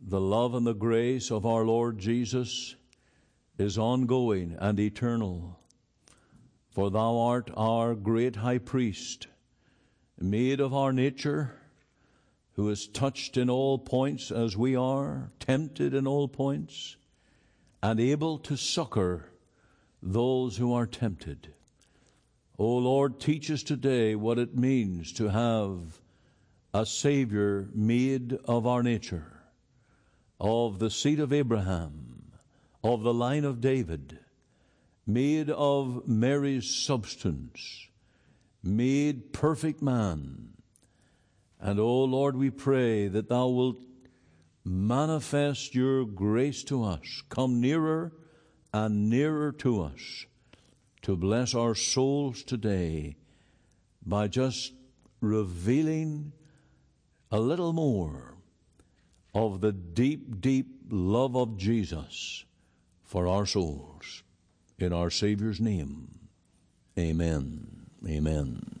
the love and the grace of our Lord Jesus is ongoing and eternal. For thou art our great high priest, made of our nature, who is touched in all points as we are, tempted in all points, and able to succor those who are tempted. O Lord, teach us today what it means to have a Savior made of our nature, of the seed of Abraham, of the line of David, made of Mary's substance, made perfect man. And, O Lord, we pray that thou wilt manifest your grace to us, come nearer and nearer to us, to bless our souls today by just revealing a little more of the deep, deep love of Jesus for our souls. In our Savior's name, amen. Amen.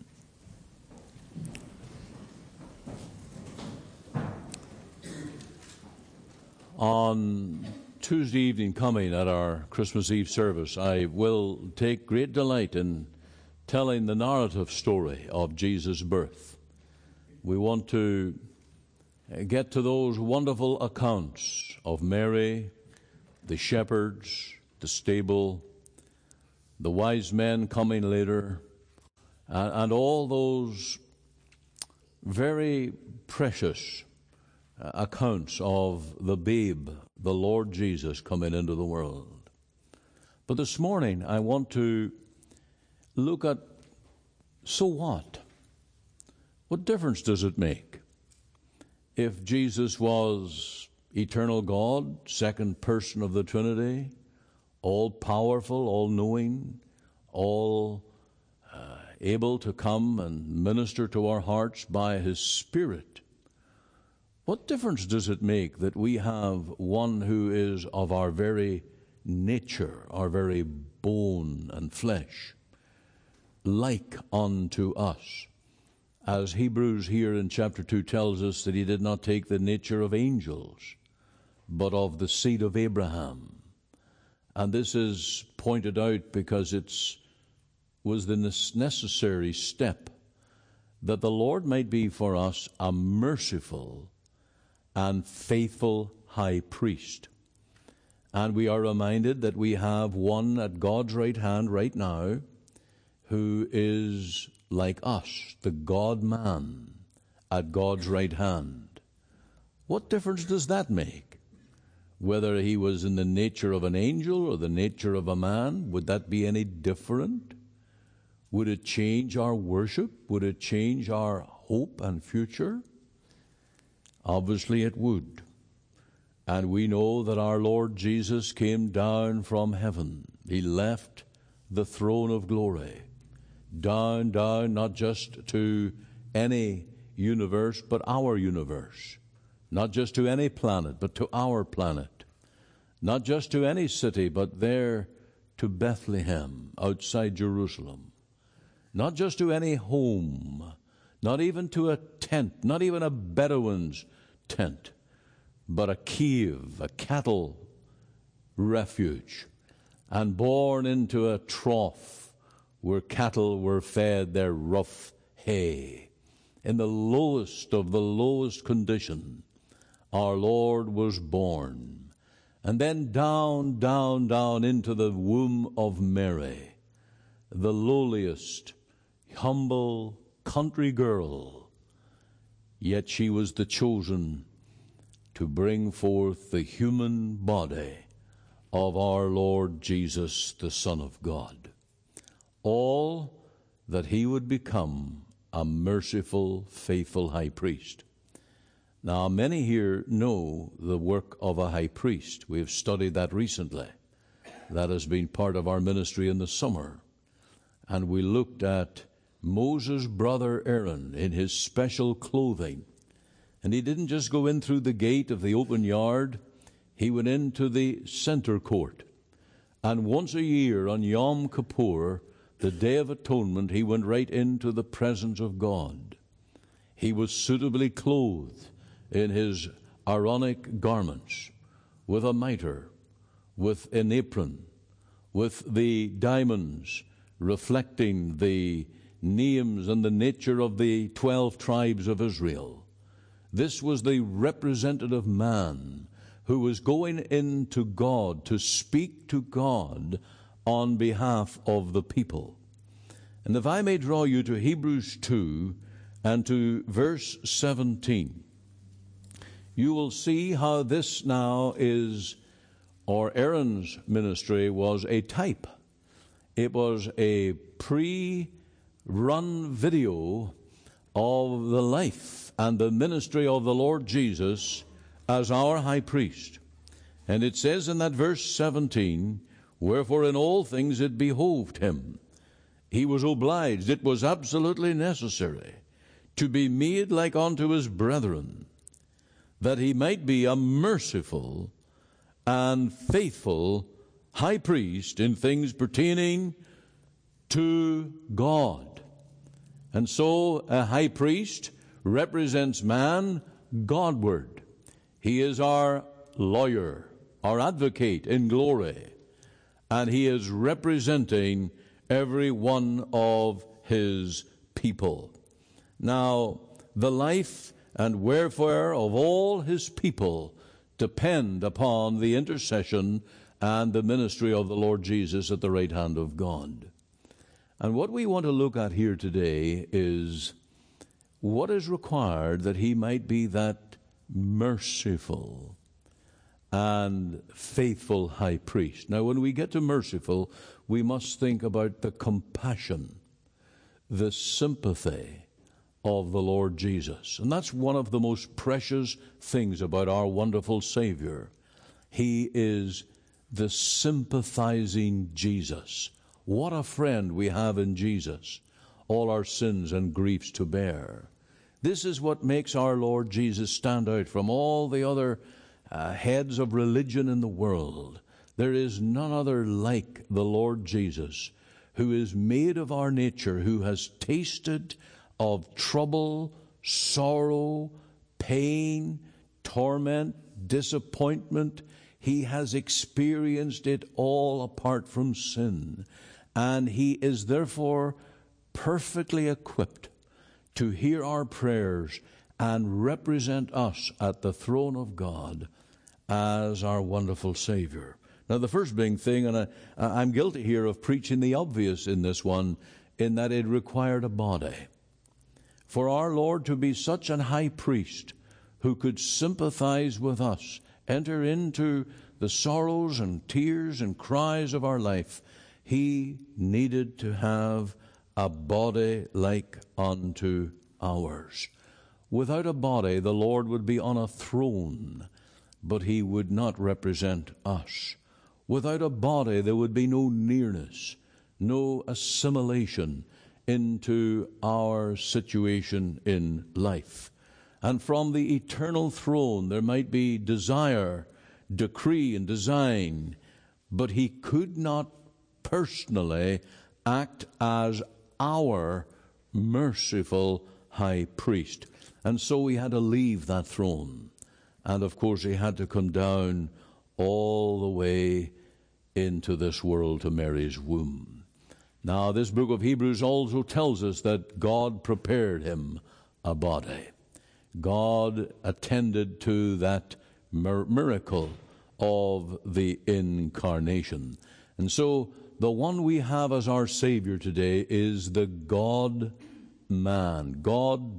On Tuesday evening coming at our Christmas Eve service, I will take great delight in telling the narrative story of Jesus' birth. We want to get to those wonderful accounts of Mary, the shepherds, the stable, the wise men coming later, and all those very precious accounts of the babe, the Lord Jesus, coming into the world. But this morning I want to look at, so what? What difference does it make if Jesus was eternal God, second person of the Trinity, all-powerful, all-knowing, all able to come and minister to our hearts by His Spirit? What difference does it make that we have one who is of our very nature, our very bone and flesh, like unto us? As Hebrews here in chapter 2 tells us that He did not take the nature of angels, but of the seed of Abraham. And this is pointed out because it was the necessary step that the Lord might be for us a merciful and faithful high priest. And we are reminded that we have one at God's right hand right now who is like us, the God-man at God's right hand. What difference does that make? Whether he was in the nature of an angel or the nature of a man, would that be any different? Would it change our worship? Would it change our hope and future? Obviously it would. And we know that our Lord Jesus came down from heaven. He left the throne of glory. Down, not just to any universe, but our universe. Not just to any planet, but to our planet. Not just to any city, but there to Bethlehem, outside Jerusalem. Not just to any home, not even to a tent, not even a Bedouin's tent, but a cave, a cattle refuge, and born into a trough where cattle were fed their rough hay. In the lowest of the lowest condition, our Lord was born. And then down into the womb of Mary, the lowliest, humble country girl, yet she was the chosen to bring forth the human body of our Lord Jesus, the Son of God. All that He would become a merciful, faithful high priest. Now, many here know the work of a high priest. We have studied that recently. That has been part of our ministry in the summer. And we looked at Moses' brother Aaron in his special clothing. And he didn't just go in through the gate of the open yard. He went into the center court. And once a year on Yom Kippur, the Day of Atonement, he went right into the presence of God. He was suitably clothed in his Aaronic garments, with a mitre, with an apron, with the diamonds reflecting the names and the nature of the 12 tribes of Israel. This was the representative man who was going into God to speak to God on behalf of the people. And if I may draw you to Hebrews 2 and to verse 17, you will see how this now is, or Aaron's ministry was a type. It was a pre-run video of the life and the ministry of the Lord Jesus as our high priest. And it says in that verse 17, wherefore in all things it behoved him. He was obliged, it was absolutely necessary, to be made like unto his brethren, that he might be a merciful and faithful high priest in things pertaining to God. And so a high priest represents man Godward. He is our lawyer, our advocate in glory, and he is representing every one of his people. Now, the life and welfare of all his people depend upon the intercession and the ministry of the Lord Jesus at the right hand of God. And what we want to look at here today is what is required that he might be that merciful and faithful high priest. Now, when we get to merciful, we must think about the compassion, the sympathy of the Lord Jesus. And that's one of the most precious things about our wonderful Savior. He is the sympathizing Jesus. What a friend we have in Jesus, all our sins and griefs to bear. This is what makes our Lord Jesus stand out from all the other heads of religion in the world. There is none other like the Lord Jesus, who is made of our nature, who has tasted of trouble, sorrow, pain, torment, disappointment. He has experienced it all apart from sin. And he is therefore perfectly equipped to hear our prayers and represent us at the throne of God as our wonderful Savior. Now, the first big thing, and I'm guilty here of preaching the obvious in this one, in that it required a body. For our Lord to be such an high priest who could sympathize with us, enter into the sorrows and tears and cries of our life, he needed to have a body like unto ours. Without a body, the Lord would be on a throne, but he would not represent us. Without a body, there would be no nearness, no assimilation into our situation in life. And from the eternal throne, there might be desire, decree, and design, but he could not personally act as our merciful high priest. And so he had to leave that throne. And of course he had to come down all the way into this world to Mary's womb. Now, this book of Hebrews also tells us that God prepared him a body. God attended to that miracle of the incarnation. And so the one we have as our Savior today is the God-man,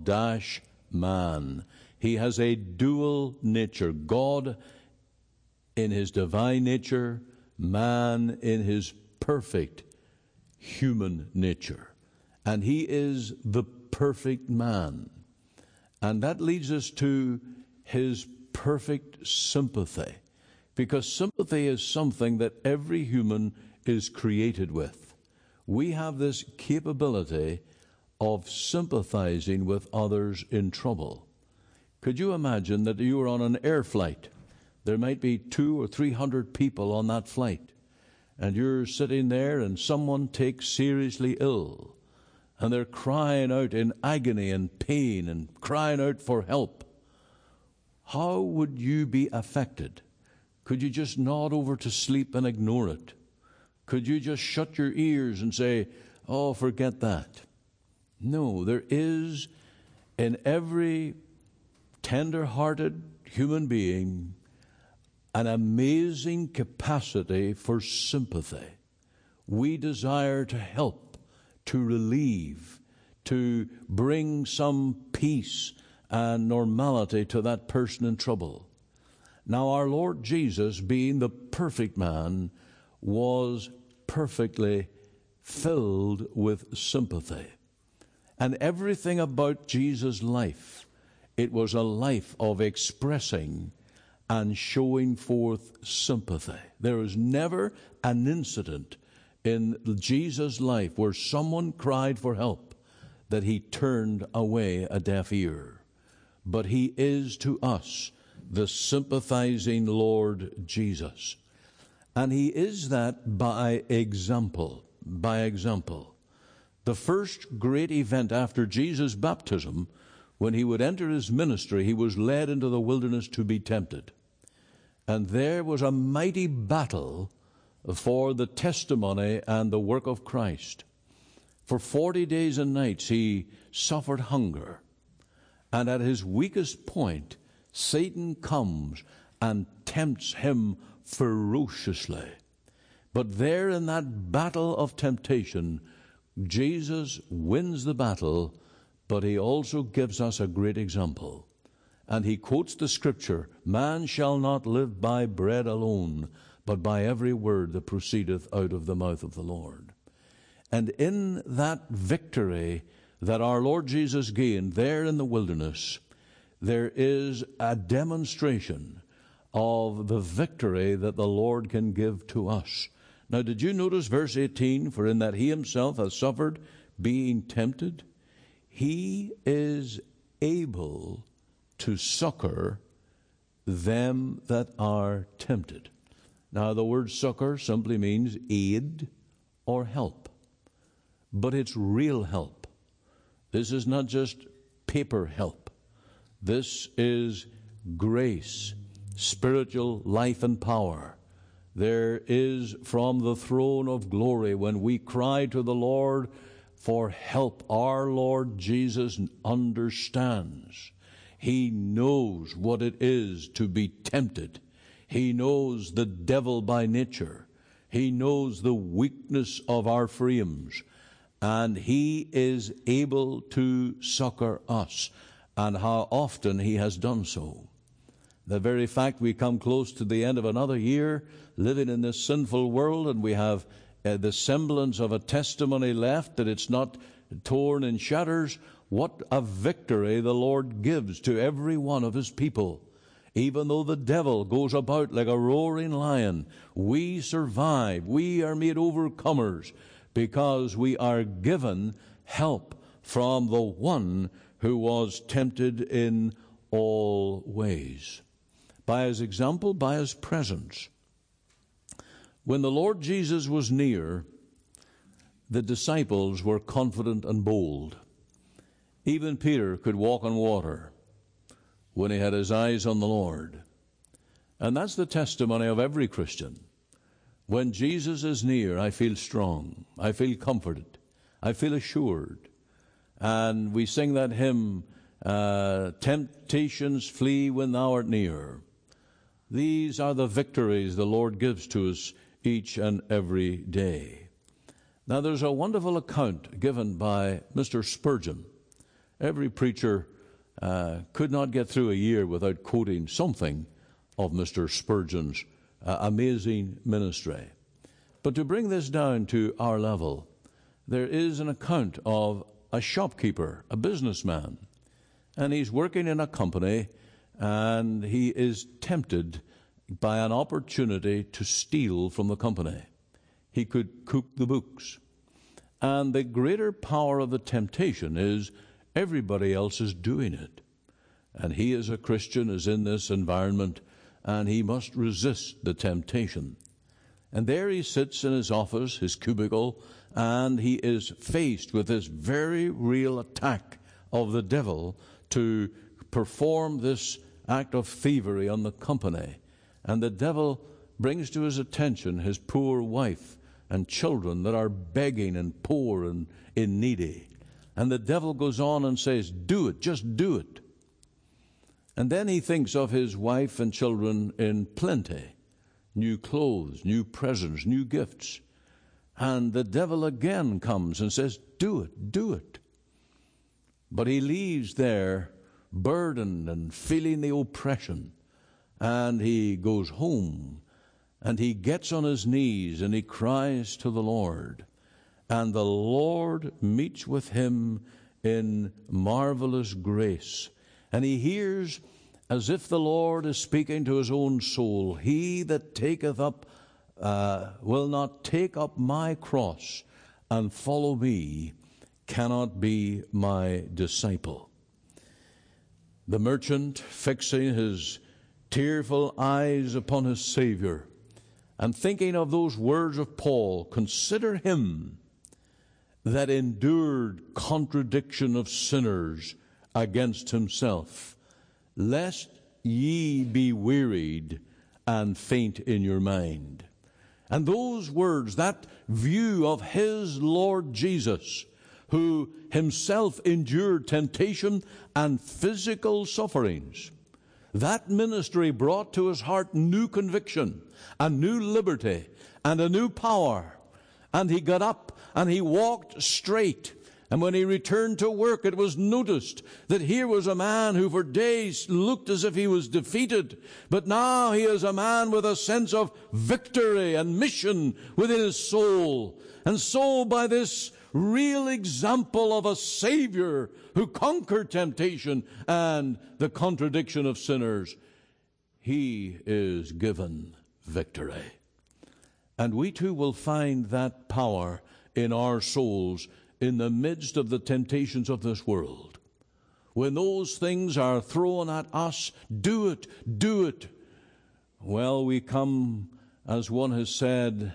God-man. He has a dual nature, God in his divine nature, man in his perfect human nature. And he is the perfect man. And that leads us to his perfect sympathy, because sympathy is something that every human is created with. We have this capability of sympathizing with others in trouble. Could you imagine that you were on an air flight? There might be 200 or 300 people on that flight, and you're sitting there and someone takes seriously ill, and they're crying out in agony and pain and crying out for help. how would you be affected? Could you just nod over to sleep and ignore it? Could you just shut your ears and say, oh, forget that? No, there is in every tender-hearted human being an amazing capacity for sympathy. We desire to help, to relieve, to bring some peace and normality to that person in trouble. Now, our Lord Jesus, being the perfect man, was perfectly filled with sympathy. And everything about Jesus' life, it was a life of expressing and showing forth sympathy. There is never an incident in Jesus' life where someone cried for help that he turned away a deaf ear. But he is to us the sympathizing Lord Jesus. And he is that by example, by example. The first great event after Jesus' baptism, when he would enter his ministry, he was led into the wilderness to be tempted. And there was a mighty battle for the testimony and the work of Christ. For 40 days and nights he suffered hunger. And at his weakest point, Satan comes and tempts him ferociously. But there in that battle of temptation, Jesus wins the battle, but he also gives us a great example. And he quotes the scripture, man shall not live by bread alone, but by every word that proceedeth out of the mouth of the Lord. And in that victory that our Lord Jesus gained there in the wilderness, there is a demonstration of the victory that the Lord can give to us. Now, did you notice verse 18? For in that he himself has suffered being tempted, he is able to succor them that are tempted. Now, the word succor simply means aid or help. But it's real help. This is not just paper help. This is grace, spiritual life and power. There is from the throne of glory, when we cry to the Lord for help, our Lord Jesus understands. He knows what it is to be tempted. He knows the devil by nature. He knows the weakness of our frames. And he is able to succor us. And how often he has done so. The very fact we come close to the end of another year living in this sinful world, and we have the semblance of a testimony left, that it's not torn in shatters. What a victory the Lord gives to every one of his people. Even though the devil goes about like a roaring lion, we survive. We are made overcomers because we are given help from the one who was tempted in all ways. By his example, by his presence. When the Lord Jesus was near, the disciples were confident and bold. Even Peter could walk on water when he had his eyes on the Lord. And that's the testimony of every Christian. When Jesus is near, I feel strong. I feel comforted. I feel assured. And we sing that hymn, temptations flee when thou art near. These are the victories the Lord gives to us each and every day. Now, there's a wonderful account given by Mr. Spurgeon. Every preacher could not get through a year without quoting something of Mr. Spurgeon's amazing ministry. But to bring this down to our level, there is an account of a shopkeeper, a businessman, and he's working in a company, and he is tempted by an opportunity to steal from the company. He could cook the books. And the greater power of the temptation is everybody else is doing it. And he as a Christian is in this environment, and he must resist the temptation. And there he sits in his office, his cubicle, and he is faced with this very real attack of the devil to perform this act of thievery on the company, and the devil brings to his attention his poor wife and children that are begging and poor and needy. And the devil goes on and says, do it, just do it. And then he thinks of his wife and children in plenty, new clothes, new presents, new gifts. And the devil again comes and says, do it, do it. But he leaves there burdened and feeling the oppression. And he goes home and he gets on his knees and he cries to the Lord. And the Lord meets with him in marvelous grace. And he hears, as if the Lord is speaking to his own soul, he that taketh up, will not take up my cross and follow me, cannot be my disciple. The merchant, fixing his tearful eyes upon his Savior, and thinking of those words of Paul, consider him that endured contradiction of sinners against himself, lest ye be wearied and faint in your mind. And those words, that view of his Lord Jesus, who himself endured temptation and physical sufferings, that ministry brought to his heart new conviction, a new liberty, and a new power. And he got up and he walked straight. And when he returned to work, it was noticed that here was a man who for days looked as if he was defeated. But now he is a man with a sense of victory and mission within his soul. And so by this real example of a Savior who conquered temptation and the contradiction of sinners, he is given victory. And we too will find that power in our souls in the midst of the temptations of this world. When those things are thrown at us, do it, do it. Well, we come, as one has said,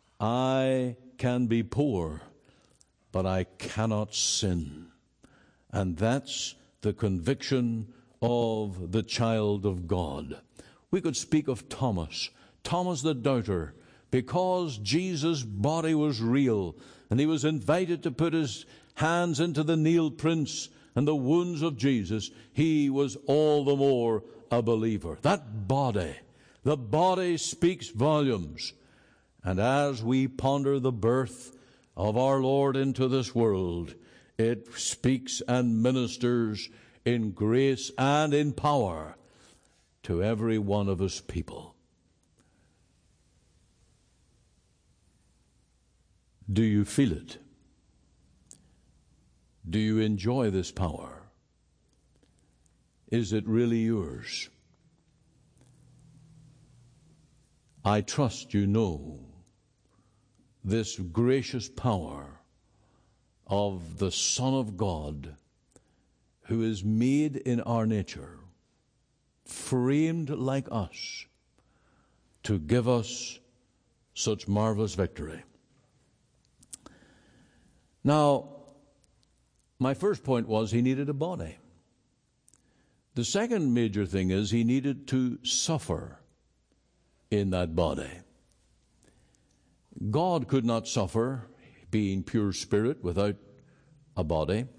I can be poor, but I cannot sin. And that's the conviction of the child of God. We could speak of Thomas the doubter, because Jesus' body was real, and he was invited to put his hands into the nail prints and the wounds of Jesus, he was all the more a believer. That body, the body speaks volumes. And as we ponder the birth of our Lord into this world, it speaks and ministers in grace and in power to every one of his people. Do you feel it? Do you enjoy this power? Is it really yours? I trust you know this gracious power of the Son of God, who is made in our nature, framed like us, to give us such marvelous victory. Now, my first point was he needed a body. The second major thing is he needed to suffer in that body. God could not suffer, being pure spirit, without a body.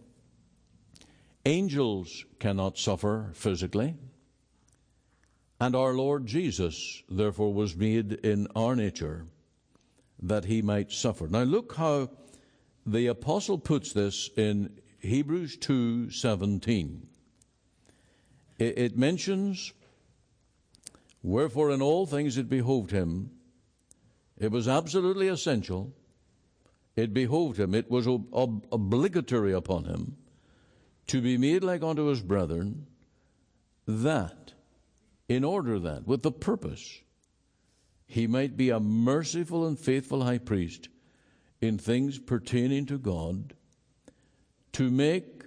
Angels cannot suffer physically. And our Lord Jesus, therefore, was made in our nature that he might suffer. Now look how the apostle puts this in Hebrews 2:17. It mentions, wherefore in all things it behoved him, it was absolutely essential, it behoved him, it was obligatory upon him, to be made like unto his brethren, that, in order that, with the purpose, he might be a merciful and faithful high priest in things pertaining to God, to make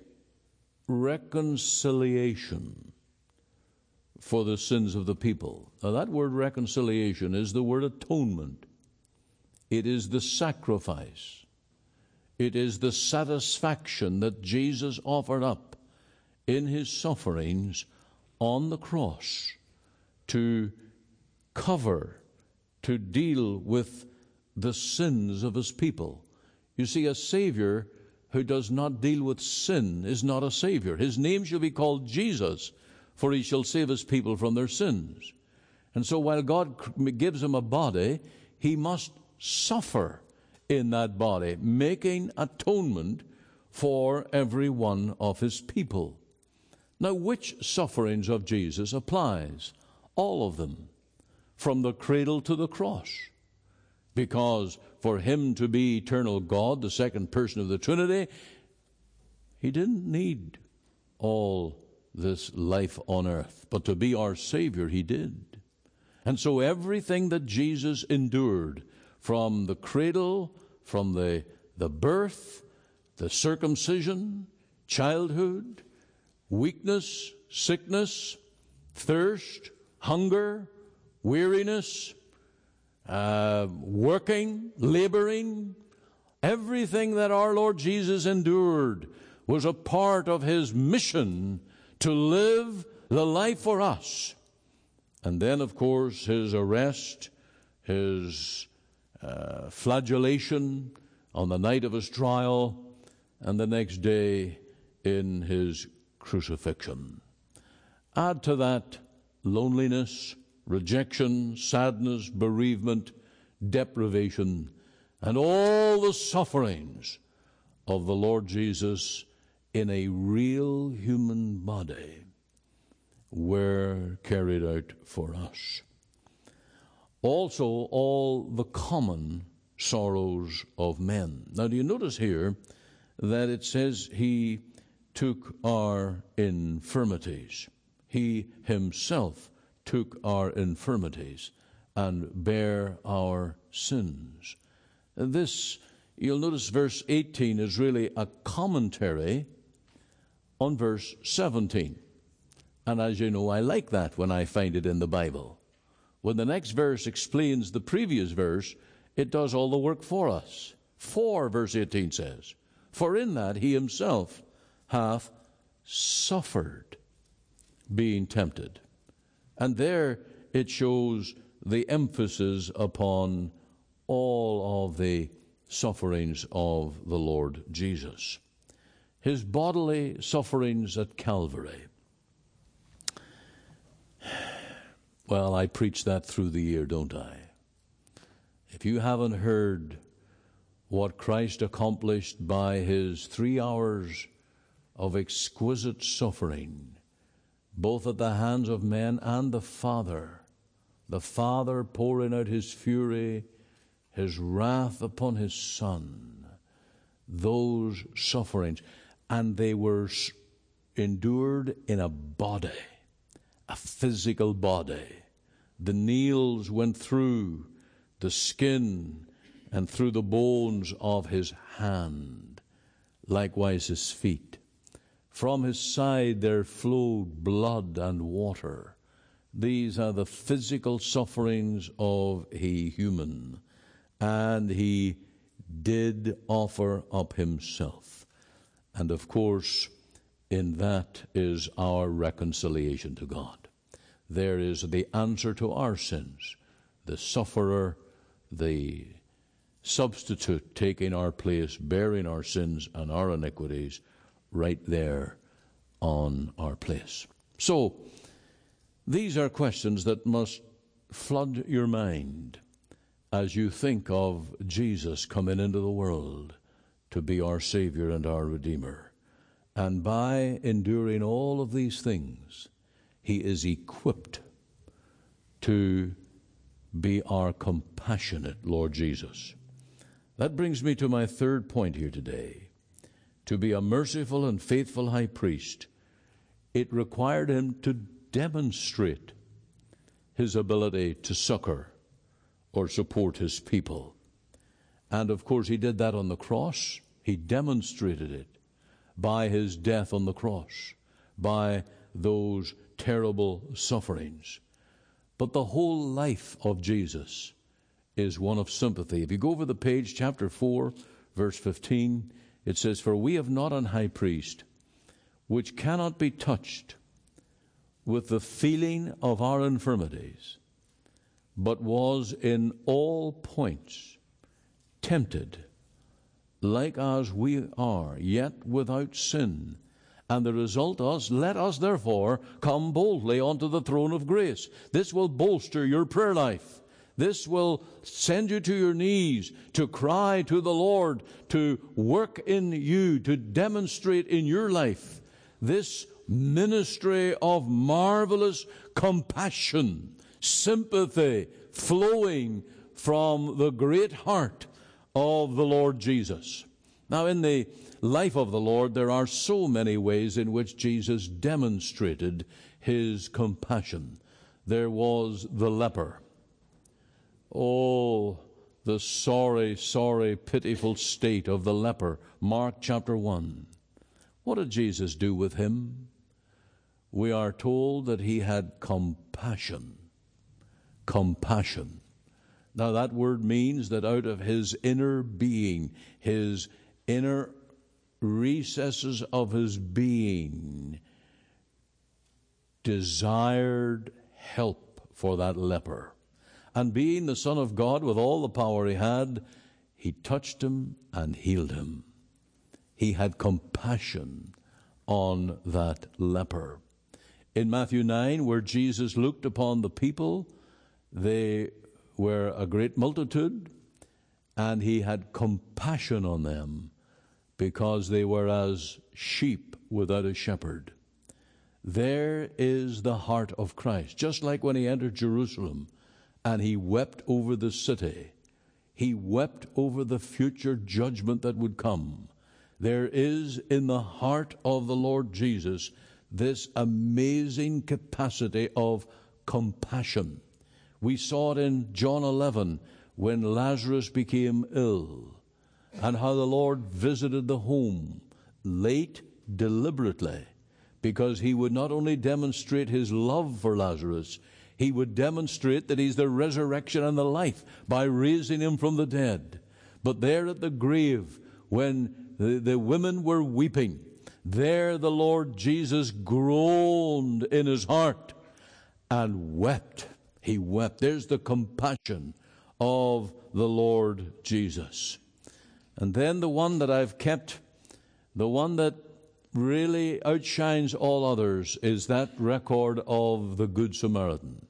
reconciliation for the sins of the people. Now that word reconciliation is the word atonement. It is the sacrifice. It is the satisfaction that Jesus offered up in his sufferings on the cross to cover, to deal with the sins of his people. You see, a Savior who does not deal with sin is not a Savior. His name shall be called Jesus, for he shall save his people from their sins. And so while God gives him a body, he must suffer in that body, making atonement for every one of his people. Now, which sufferings of Jesus applies? All of them, from the cradle to the cross. Because for him to be eternal God, the second person of the Trinity, he didn't need all this life on earth. But to be our Savior, he did. And so everything that Jesus endured, from the cradle, from the birth, the circumcision, childhood, weakness, sickness, thirst, hunger, weariness, working, laboring, everything that our Lord Jesus endured was a part of his mission to live the life for us. And then, of course, his arrest, his flagellation on the night of his trial, and the next day in his crucifixion. Add to that loneliness, rejection, sadness, bereavement, deprivation, and all the sufferings of the Lord Jesus in a real human body were carried out for us. Also, all the common sorrows of men. Now, do you notice here that it says he took our infirmities? He himself took our infirmities and bare our sins. And this, you'll notice verse 18 is really a commentary on verse 17. And as you know, I like that when I find it in the Bible. When the next verse explains the previous verse, it does all the work for us. For, verse 18 says, for in that he himself hath suffered, being tempted. And there it shows the emphasis upon all of the sufferings of the Lord Jesus. His bodily sufferings at Calvary. Well, I preach that through the year, don't I? If you haven't heard what Christ accomplished by his 3 hours of exquisite suffering, both at the hands of men and the Father pouring out his fury, his wrath upon his Son, those sufferings, and they were endured in a body, a physical body. The nails went through the skin and through the bones of his hand, likewise his feet. From his side there flowed blood and water. These are the physical sufferings of a human. And he did offer up himself. And of course, in that is our reconciliation to God. There is the answer to our sins. The sufferer, the substitute taking our place, bearing our sins and our iniquities right there on our place. So, these are questions that must flood your mind as you think of Jesus coming into the world to be our Savior and our Redeemer. And by enduring all of these things, he is equipped to be our compassionate Lord Jesus. That brings me to my third point here today. To be a merciful and faithful high priest, it required him to demonstrate his ability to succor or support his people. And of course he did that on the cross. He demonstrated it by his death on the cross, by those terrible sufferings. But the whole life of Jesus is one of sympathy. If you go over the page, chapter 4, verse 15, it says, for we have not an high priest which cannot be touched with the feeling of our infirmities, but was in all points tempted, like as we are, yet without sin. And the result is, let us therefore come boldly unto the throne of grace. This will bolster your prayer life. This will send you to your knees to cry to the Lord, to work in you, to demonstrate in your life this ministry of marvelous compassion, sympathy, flowing from the great heart of the Lord Jesus. Now, in the life of the Lord, there are so many ways in which Jesus demonstrated his compassion. There was the leper. Oh, the sorry, sorry, pitiful state of the leper. Mark chapter 1. What did Jesus do with him? We are told that he had compassion. Compassion. Now that word means that out of his inner being, his inner recesses of his being, desired help for that leper. And being the Son of God with all the power he had, he touched him and healed him. He had compassion on that leper. In Matthew 9, where Jesus looked upon the people, they were a great multitude, and he had compassion on them because they were as sheep without a shepherd. There is the heart of Christ. Just like when he entered Jerusalem and he wept over the city, he wept over the future judgment that would come. There is in the heart of the Lord Jesus this amazing capacity of compassion. We saw it in John 11 when Lazarus became ill, and how the Lord visited the home late, deliberately, because he would not only demonstrate his love for Lazarus, he would demonstrate that he's the resurrection and the life by raising him from the dead. But there at the grave, when the women were weeping, there the Lord Jesus groaned in his heart and wept. He wept. There's the compassion of the Lord Jesus. And then the one that I've kept, the one that really outshines all others, is that record of the Good Samaritan.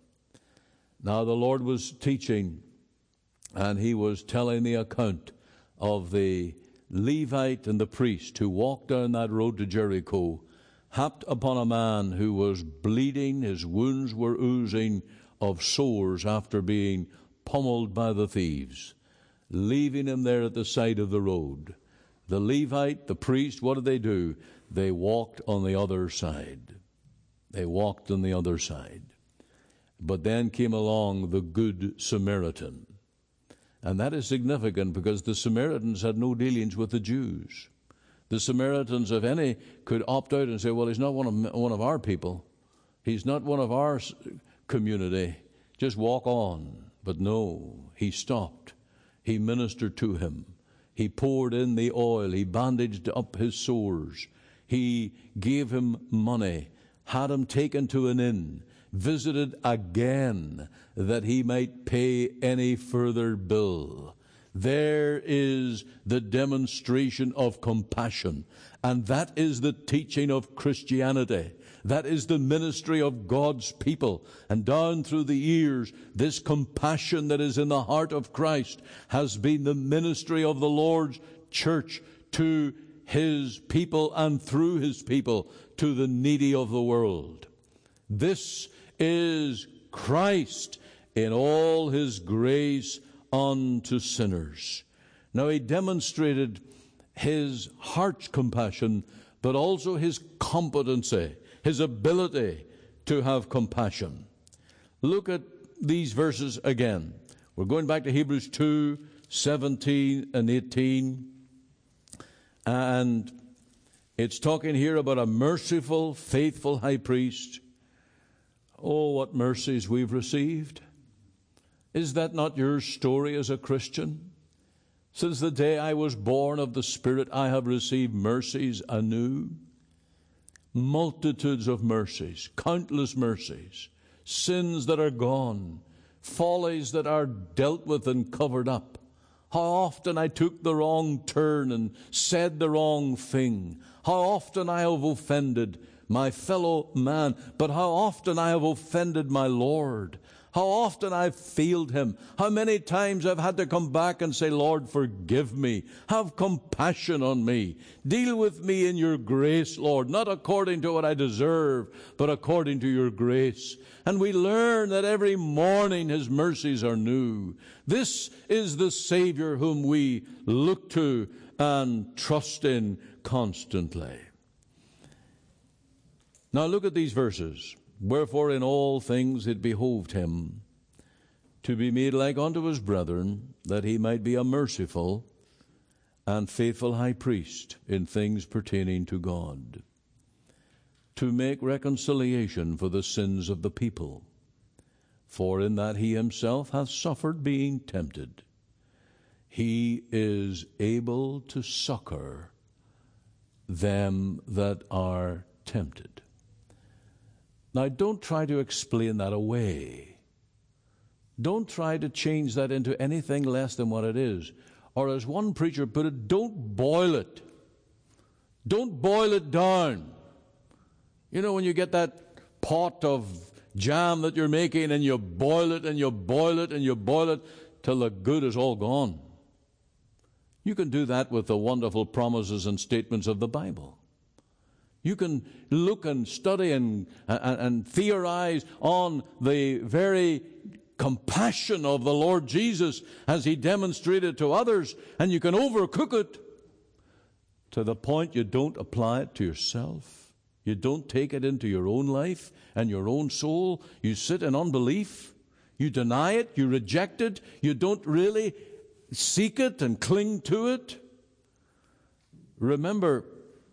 Now the Lord was teaching, and he was telling the account of the Levite and the priest who walked down that road to Jericho, happed upon a man who was bleeding. His wounds were oozing of sores after being pummeled by the thieves, leaving him there at the side of the road. The Levite, the priest, what did they do? They walked on the other side. They walked on the other side. But then came along the Good Samaritan. And that is significant because the Samaritans had no dealings with the Jews. The Samaritans, if any, could opt out and say, well, he's not one of our people. He's not one of our community. Just walk on. But no, he stopped. He ministered to him. He poured in the oil. He bandaged up his sores. He gave him money, had him taken to an inn, visited again that he might pay any further bill. There is the demonstration of compassion, and that is the teaching of Christianity. That is the ministry of God's people. And down through the years, this compassion that is in the heart of Christ has been the ministry of the Lord's church to his people and through his people to the needy of the world. This is Christ in all his grace unto sinners. Now he demonstrated his heart's compassion, but also his competency, his ability to have compassion. Look at these verses again. We're going back to Hebrews 2, 17 and 18. And it's talking here about a merciful, faithful high priest. Oh, what mercies we've received. Is that not your story as a Christian? Since the day I was born of the Spirit, I have received mercies anew. multitudes of mercies, countless mercies, sins that are gone, follies that are dealt with and covered up. How often I took the wrong turn and said the wrong thing. How often I have offended my fellow man, but how often I have offended my Lord. How often I've failed him. How many times I've had to come back and say, Lord, forgive me. Have compassion on me. Deal with me in your grace, Lord, not according to what I deserve, but according to your grace. And we learn that every morning his mercies are new. This is the Savior whom we look to and trust in constantly. Now look at these verses. Wherefore in all things it behoved him to be made like unto his brethren, that he might be a merciful and faithful high priest in things pertaining to God, to make reconciliation for the sins of the people. For in that he himself hath suffered being tempted, he is able to succor them that are tempted. Now, don't try to explain that away. Don't try to change that into anything less than what it is. Or as one preacher put it, don't boil it. Don't boil it down. You know, when you get that pot of jam that you're making and you boil it and you boil it and you boil it till the good is all gone. You can do that with the wonderful promises and statements of the Bible. You can look and study and theorize on the very compassion of the Lord Jesus as he demonstrated to others, and you can overcook it to the point you don't apply it to yourself. You don't take it into your own life and your own soul. You sit in unbelief. You deny it. You reject it. You don't really seek it and cling to it. Remember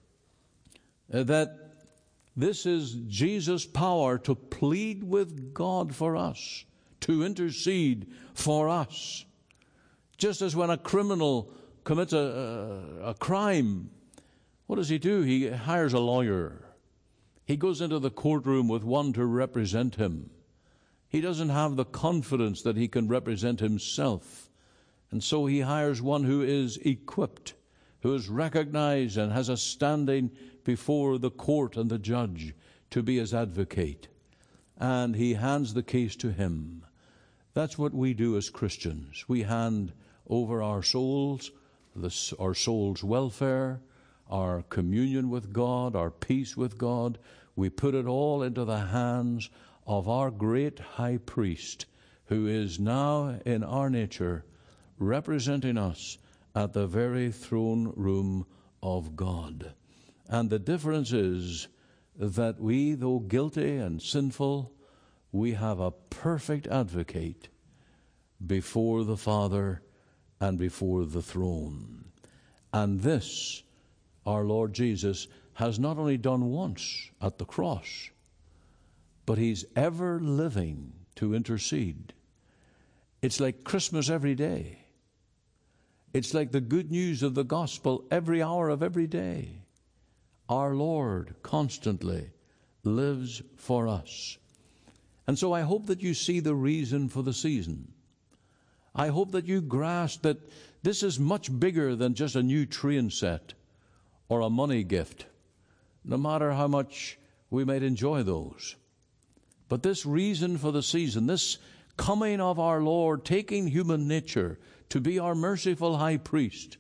that this is Jesus' power to plead with God for us, to intercede for us. Just as when a criminal commits a crime, what does he do? He hires a lawyer. He goes into the courtroom with one to represent him. He doesn't have the confidence that he can represent himself. And so he hires one who is equipped, who is recognized and has a standing before the court and the judge to be his advocate. And he hands the case to him. That's what we do as Christians. We hand over our souls, our soul's welfare, our communion with God, our peace with God. We put it all into the hands of our great high priest, who is now in our nature representing us at the very throne room of God. And the difference is that we, though guilty and sinful, we have a perfect advocate before the Father and before the throne. And this, our Lord Jesus, has not only done once at the cross, but he's ever living to intercede. It's like Christmas every day. It's like the good news of the gospel every hour of every day. Our Lord constantly lives for us. And so I hope that you see the reason for the season. I hope that you grasp that this is much bigger than just a new train set or a money gift, no matter how much we might enjoy those. But this reason for the season, this coming of our Lord, taking human nature to be our merciful high priest,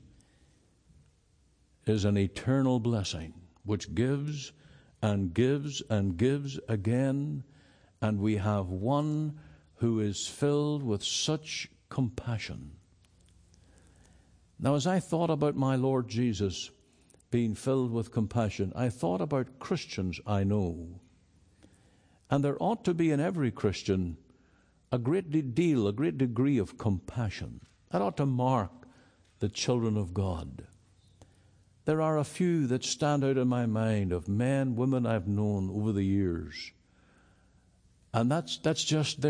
is an eternal blessing which gives and gives and gives again. And we have one who is filled with such compassion. Now, as I thought about my Lord Jesus being filled with compassion, I thought about Christians I know. And there ought to be in every Christian a great degree of compassion. That ought to mark the children of God. There are a few that stand out in my mind of men, women I've known over the years. And that's just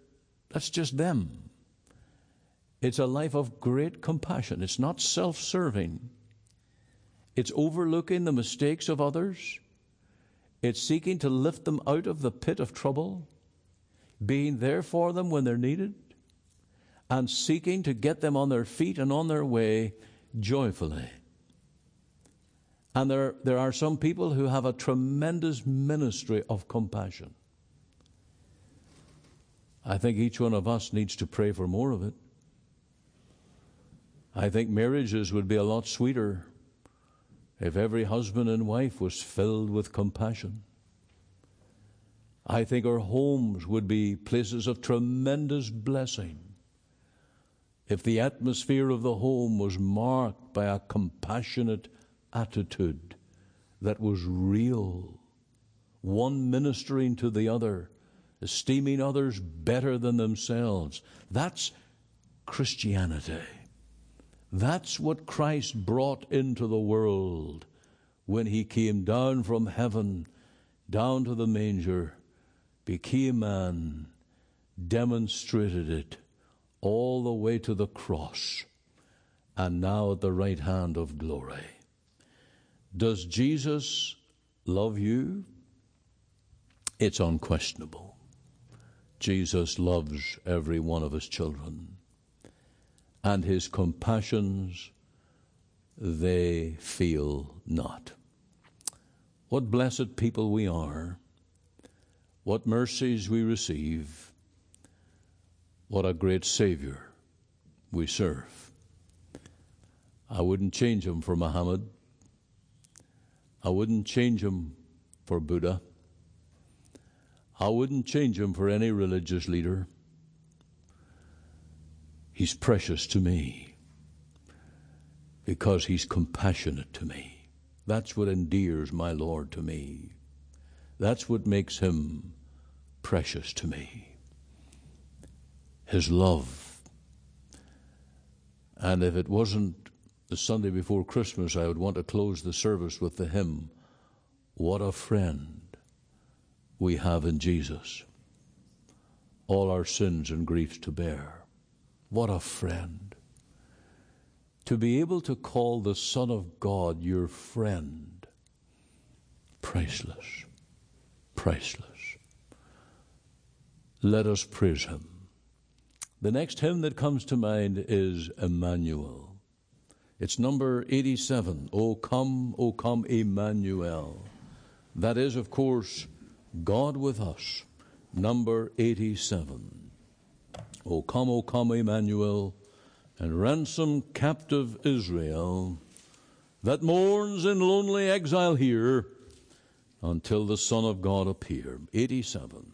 them. It's a life of great compassion. It's not self-serving. It's overlooking the mistakes of others. It's seeking to lift them out of the pit of trouble, being there for them when they're needed, and seeking to get them on their feet and on their way joyfully. And there are some people who have a tremendous ministry of compassion. I think each one of us needs to pray for more of it. I think marriages would be a lot sweeter if every husband and wife was filled with compassion. I think our homes would be places of tremendous blessing if the atmosphere of the home was marked by a compassionate attitude that was real, one ministering to the other, esteeming others better than themselves. That's Christianity. That's what Christ brought into the world when he came down from heaven, down to the manger, became man, demonstrated it all the way to the cross, and now at the right hand of glory. Does Jesus love you? It's unquestionable. Jesus loves every one of his children. And his compassions, they feel not. What blessed people we are. What mercies we receive. What a great Savior we serve. I wouldn't change him for Muhammad. I wouldn't change him for Buddha. I wouldn't change him for any religious leader. He's precious to me because he's compassionate to me. That's what endears my Lord to me. That's what makes him precious to me. His love. And if it wasn't the Sunday before Christmas, I would want to close the service with the hymn, "What a Friend We Have in Jesus, All Our Sins and Griefs to Bear." What a friend. To be able to call the Son of God your friend, priceless, priceless. Let us praise him. The next hymn that comes to mind is Emmanuel. It's number 87, O come, Emmanuel. That is, of course, God with us, number 87. O come, Emmanuel, and ransom captive Israel that mourns in lonely exile here until the Son of God appear. 87.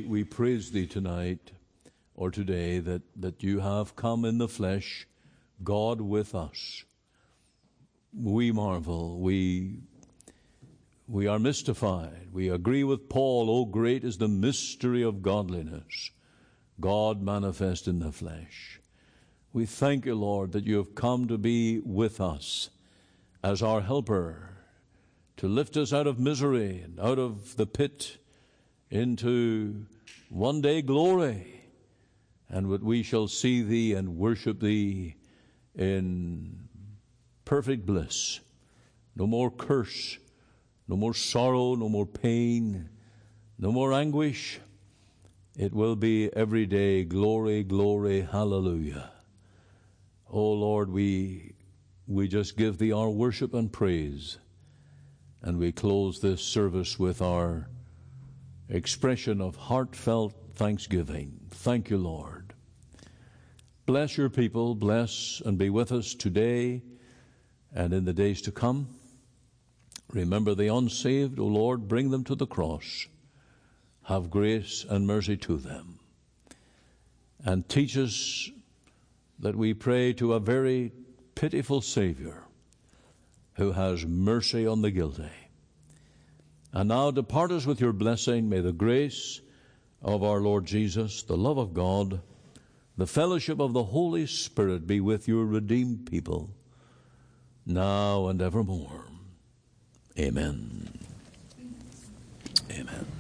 we praise thee tonight or today that you have come in the flesh, God with us. We marvel, we are mystified. We agree with Paul, oh great is the mystery of godliness, God manifest in the flesh. We thank you, Lord, that you have come to be with us as our helper, to lift us out of misery and out of the pit into one day glory, and that we shall see thee and worship thee in perfect bliss. No more curse, no more sorrow, no more pain, no more anguish. It will be every day glory, glory, hallelujah. Oh Lord, we just give thee our worship and praise, and we close this service with our expression of heartfelt thanksgiving. Thank you, Lord. Bless your people, bless and be with us today and in the days to come. Remember the unsaved, O Lord, bring them to the cross. Have grace and mercy to them. And teach us that we pray to a very pitiful Savior who has mercy on the guilty. And now depart us with your blessing. May the grace of our Lord Jesus, the love of God, the fellowship of the Holy Spirit be with your redeemed people, now and evermore. Amen. Amen.